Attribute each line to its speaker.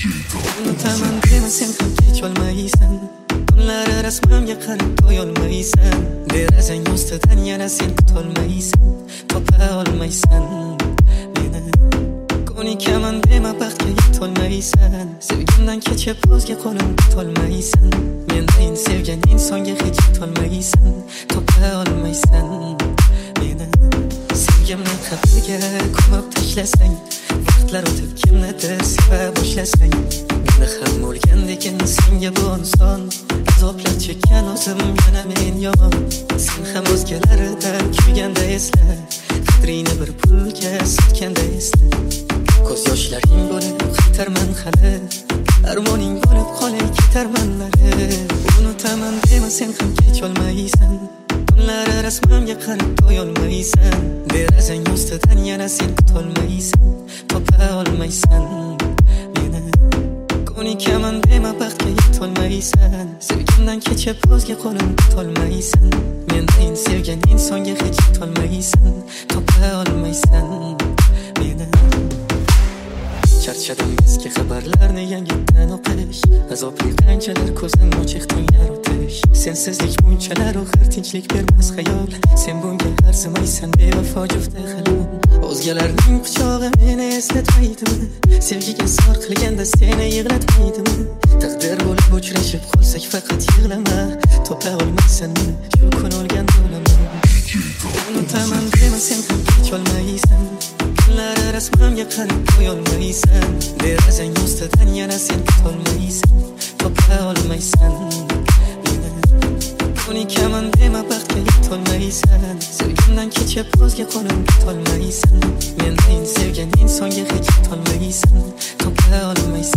Speaker 1: unutaman dema sen ham kech olmaysan. Kunlar rasmimga qarab to'yolmaysan. Derazang ostidan yana sen kutolmaysan. Topa olmaysan meni. Ko'nikaman dema baxtga yetolmaysan. Sevgimdan kechib o'zga qo'lim tutolmaysan. Mendan sevgan insonga hech yetolmaysan. Topa olmaysan meni. Sevgimni qabrga ko'mib tashlasang, vaqtlar o'tib kimnidir seva boshlasang, meni ham o'lgandekin senga bu inson azoblar chekkan o'zim yana men yomon. Sen ham o'zgalardan kuyganda esla, qadringni bir pulga sotganda esla. Ko'z yoshlaring bo'lib qaytarman hali, armoning bo'lib qolay ketarmanlari. Unutaman dema sen ham kech olmaysan. Kunlar rasmimga qarab to'yolmaysan. Derazang ostidan yana sen kutolmaysan. Topa olmaysan meni. Ko'nikaman dema baxtga yetolmaysan. Sevgimdan kechib o'zga qo'lim tutolmaysan. Mendan sevgan insonga hech yetolmaysan. Topa olmaysan meni. Charchadim eski xabarlarni yangitdan o'qish, azobli qanchalar ko'zim ochiq tunlar o'tish. Sensizlik bunchalar og'ir, tinchlik bermas xayol. Sen bunga arzimaysan, bevafo jufta xalon. O'zgalarning quchog'i meni eslatmaydimi? Sevgiga sor qilganda seni yig'latmaydimi? Taqdir bo'lib uchrashib qolsak faqat yig'lama. Topa olmaysan meni, shu kun o'lgan bo'laman. Unutaman dema sen ham kech olmaysan. Kunlar rasmimga qarab qo'yolmaysan. Derazang ostidan yana sen kutolmaysan. Topa olmaysan meni. Ko'nikaman dema baxtga yetolmaysan. Sevgimdan kechib o'zga qo'lim tutolmaysan. Mendan sevgan insonga hech yetolmaysan. Topa olmaysan.